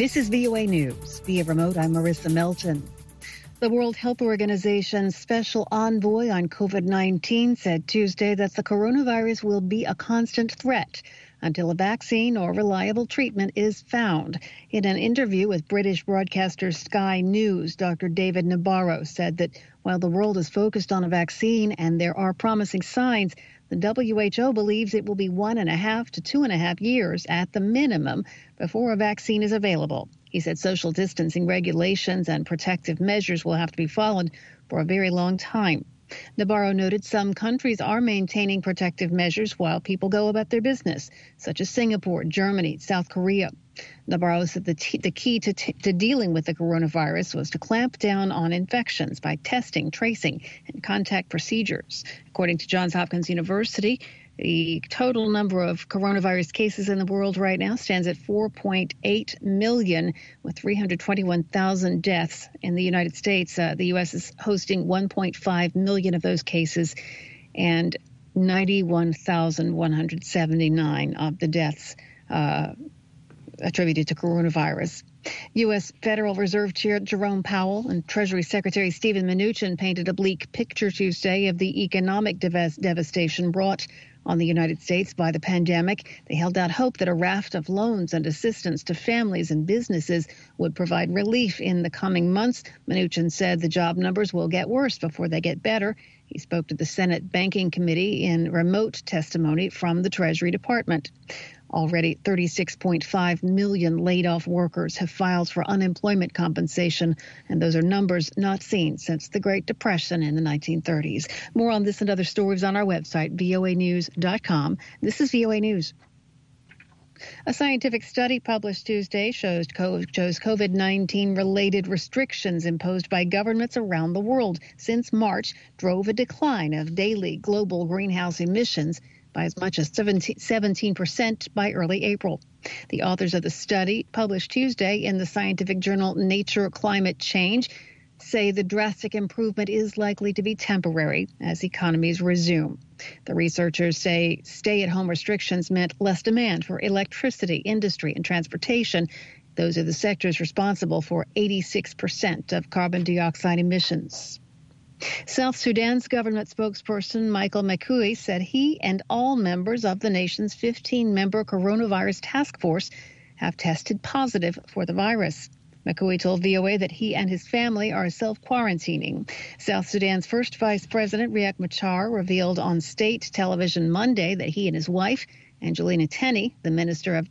This is VOA News. Via remote, I'm Marissa Melton. The World Health Organization's special envoy on COVID-19 said Tuesday that the coronavirus will be a constant threat until a vaccine or reliable treatment is found. In an interview with British broadcaster Sky News, Dr. David Nabarro said that while the world is focused on a vaccine and there are promising signs, the WHO believes it will be 1.5 to 2.5 years at the minimum before a vaccine is available. He said social distancing regulations and protective measures will have to be followed for a very long time. Nabarro noted some countries are maintaining protective measures while people go about their business, such as Singapore, Germany, South Korea. Nabarro said the key to dealing with the coronavirus was to clamp down on infections by testing, tracing, and contact procedures. According to Johns Hopkins University, the total number of coronavirus cases in the world right now stands at 4.8 million, with 321,000 deaths. In the United States, the U.S. is hosting 1.5 million of those cases, and 91,179 of the deaths attributed to coronavirus. U.S. Federal Reserve Chair Jerome Powell and Treasury Secretary Steven Mnuchin painted a bleak picture Tuesday of the economic devastation brought on the United States by the pandemic. They held out hope that a raft of loans and assistance to families and businesses would provide relief in the coming months. Mnuchin said the job numbers will get worse before they get better. He spoke to the Senate Banking Committee in remote testimony from the Treasury Department. Already 36.5 million laid-off workers have filed for unemployment compensation, and those are numbers not seen since the Great Depression in the 1930s. More on this and other stories on our website, voanews.com. This is VOA News. A scientific study published Tuesday shows COVID-19 related restrictions imposed by governments around the world since March drove a decline of daily global greenhouse emissions by as much as 17% by early April. The authors of the study, published Tuesday in the scientific journal Nature Climate Change, say the drastic improvement is likely to be temporary as economies resume. The researchers say stay-at-home restrictions meant less demand for electricity, industry, and transportation. Those are the sectors responsible for 86% of carbon dioxide emissions. South Sudan's government spokesperson Michael Makuei said he and all members of the nation's 15-member coronavirus task force have tested positive for the virus. Makuei told VOA that he and his family are self-quarantining. South Sudan's first vice president, Riek Machar, revealed on state television Monday that he and his wife, Angelina Tenney, the Minister of